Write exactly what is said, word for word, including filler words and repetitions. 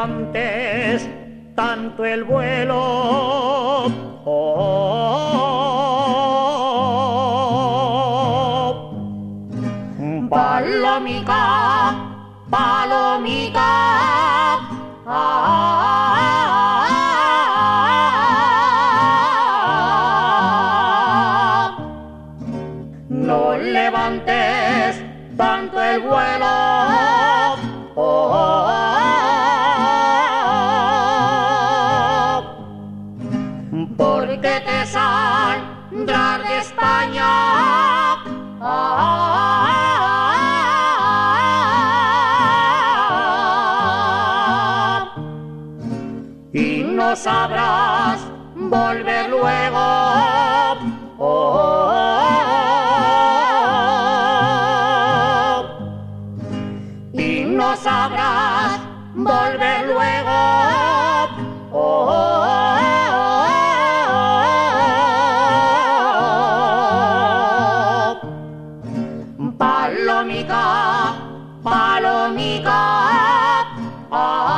levantes tanto el vuelo. Oh, palomica, palomica, ah, no levantes tanto el vuelo. Oh, porque te saldrás de España. Ah, y no sabrás volver luego. Oh, y no sabrás volver luego. Oh, palomica, palomica, ah.